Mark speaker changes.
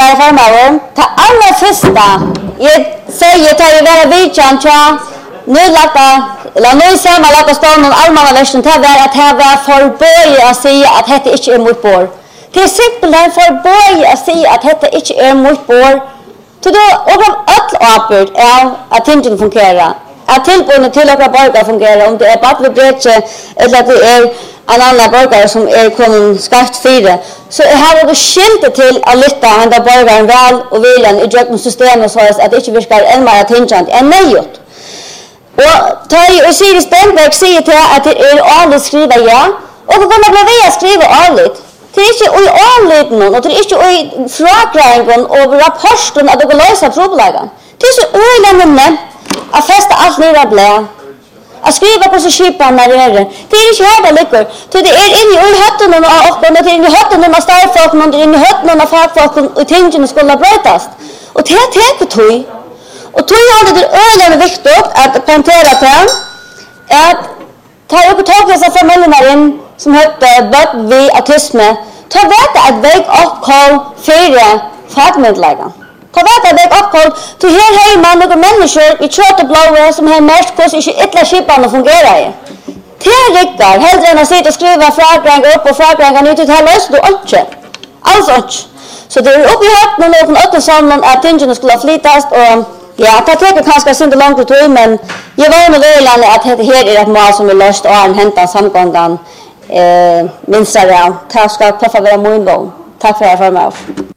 Speaker 1: Herre farmauer, ta allra första, jag säger ta ju vara vidtjan tja, nu lata, eller nu samma lata stå någon allmänna versen, ta var att här var förböj att säga att detta inte är mot bor. Det är simpelt en förböj att säga att detta inte är mot bor. Så då, och av allt avbörd är att tingene fungerar. Att tillbörden till några borgare fungerar, om det är bara vid bretse, eller att det är en annan borgare som är kommit skatt fyra. Så här är det skilt till att lytta hända borgaren väl och viljan i systemet så att det inte virkar än mer tingene än nöjt. Och Siri Stenberg säger till att det är ärligt skriva ja, och då kommer bli att skriva ärligt. Det är inte i ärligheten och det är inte i frakräringen och rapporten att det går lösa problemen. Det är så öjlande att fästa allt ner blä. Att skriva på så skipan när det är det. Det är inte här det ligger. Det är inne i hötten och det är inne i hötten av starfolken och det är inne i hötten av fagfolken och tingene skulle brötas. Och det är tekotøy. Och tog hade det öjlande viktigt att poängtera till att ta upp tag i dessa familjerna in som hette böt vid autisme. Ta veta att väg upp kall fyra fagmedläggen. Ta veta att väg upp kall till här hemma några människor i kött och blåa som har mest kurs inte ytterligare skipan att fungera i. Det är riktigt. Hellre än att sitta och skriva fragrangar upp och fragrangar ut till här löser du inte. Alls inte. Så det är upp i hötten och någon återsamling att tingene skulle flyttas och ja, det tar kanske inte långt tid, men jag var med välan att det här är ett mål som är löst och en hämta samgången minst av det. Tack ska vara min gång. Tack för att jag får med.